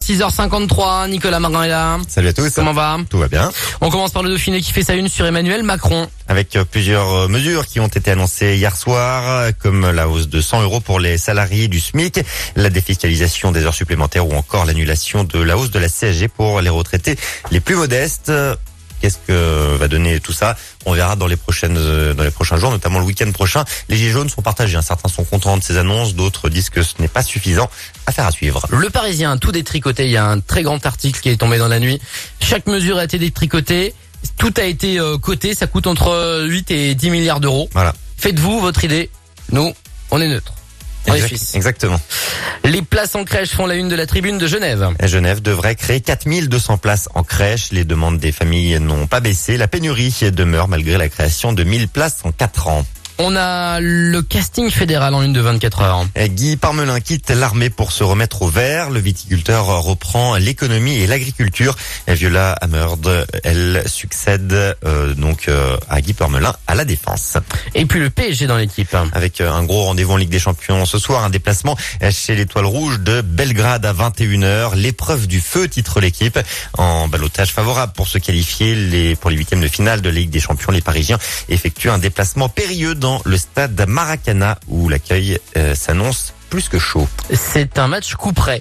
6h53, Nicolas Marin est là. Salut à tous. Comment va? Tout va bien. On commence par le Dauphiné qui fait sa une sur Emmanuel Macron. Avec plusieurs mesures qui ont été annoncées hier soir, comme la hausse de 100 € pour les salariés du SMIC, la défiscalisation des heures supplémentaires ou encore l'annulation de la hausse de la CSG pour les retraités les plus modestes. Qu'est-ce que va donner tout ça? On verra dans les prochains jours, notamment le week-end prochain. Les gilets jaunes sont partagés. Certains sont contents de ces annonces, d'autres disent que ce n'est pas suffisant. Affaire à suivre. Le Parisien, tout détricoté. Il y a un très grand article qui est tombé dans la nuit. Chaque mesure a été détricotée. Tout a été coté. Ça coûte entre 8 et 10 milliards d'euros. Voilà. Faites-vous votre idée. Nous, on est neutre. On est suisse. Exactement. Les places en crèche font la une de la tribune de Genève. Genève devrait créer 4200 places en crèche. Les demandes des familles n'ont pas baissé. La pénurie demeure malgré la création de 1000 places en 4 ans. On a le casting fédéral en une de 24 heures. Guy Parmelin quitte l'armée pour se remettre au vert. Le viticulteur reprend l'économie et l'agriculture. Viola Amerd, elle succède à Guy Parmelin à la défense. Et puis le PSG dans l'équipe. Avec un gros rendez-vous en Ligue des Champions ce soir, un déplacement chez l'Étoile Rouge de Belgrade à 21h. L'épreuve du feu titre l'équipe. En ballottage favorable pour se qualifier pour les huitièmes de finale de la Ligue des Champions, les Parisiens effectuent un déplacement périlleux dans le stade Maracana où l'accueil s'annonce plus que chaud. C'est un match coup près.